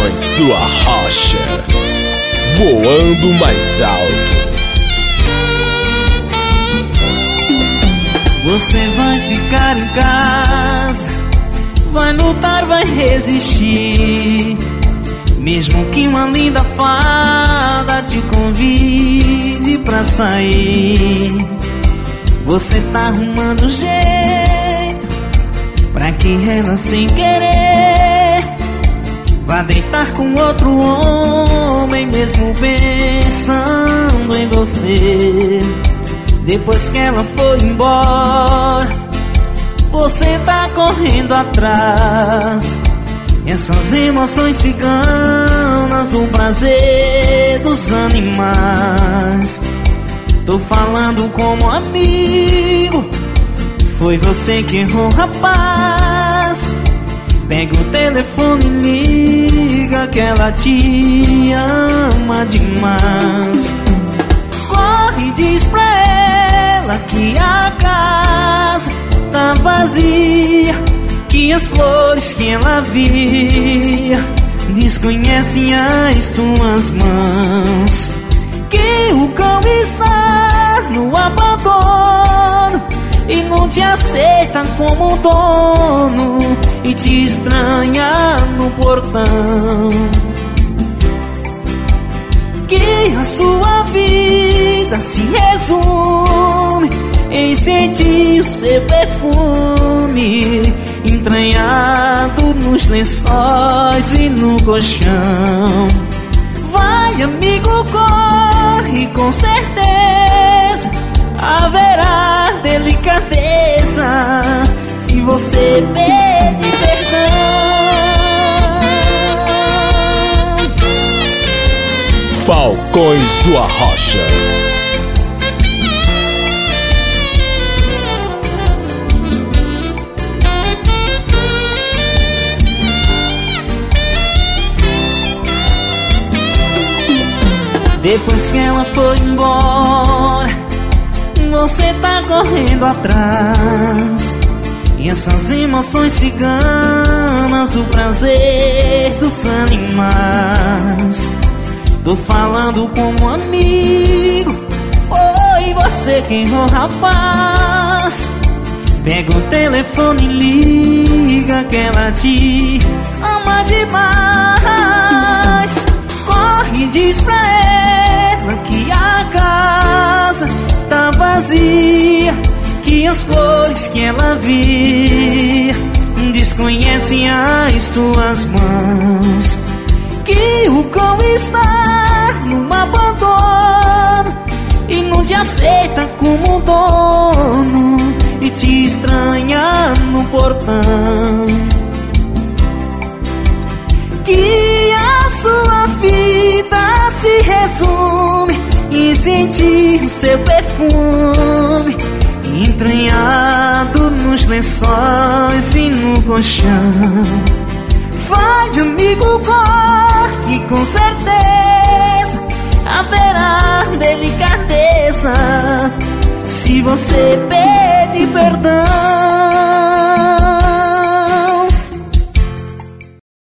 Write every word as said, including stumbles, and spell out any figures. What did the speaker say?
Falcões do Arrocha, voando mais alto. Você vai ficar em casa, vai lutar, vai resistir, mesmo que uma linda fada te convide pra sair. Você tá arrumando jeito pra que ela, sem querer, vá deitar com outro homem, mesmo pensando em você. Depois que ela foi embora, você tá correndo atrás. Essas emoções ciganas do prazer dos animais. Tô falando como amigo, foi você que errou, rapaz. Pega o telefone e liga que ela te ama demais. Corre e diz pra ela que a casa tá vazia, que as flores que ela via desconhecem as tuas mãos, que o cão está no abandono e não te aceita como dono e te estranha no portão, que a sua vida se resume em sentir o seu perfume entranhado nos lençóis e no colchão. Vai, amigo, corre, com certeza haverá delicadeza se você pedir perdão. Falcões do Arrocha. Depois que ela foi embora, você tá correndo atrás. E essas emoções ciganas do prazer dos animais. Tô falando como amigo, foi você quem errou, rapaz. Pega o telefone e liga que ela te ama demais. Corre e diz pra ela que a casa tá vazia, que as flores que ela via desconhecem as tuas mãos, que o cão está no abandono e não te aceita como dono e te estranha no portão, que a sua vida se resume em sentir o seu perfume entranhado nos lençóis e no colchão. Vai, amigo, corre, com certeza haverá delicadeza se você pedir perdão.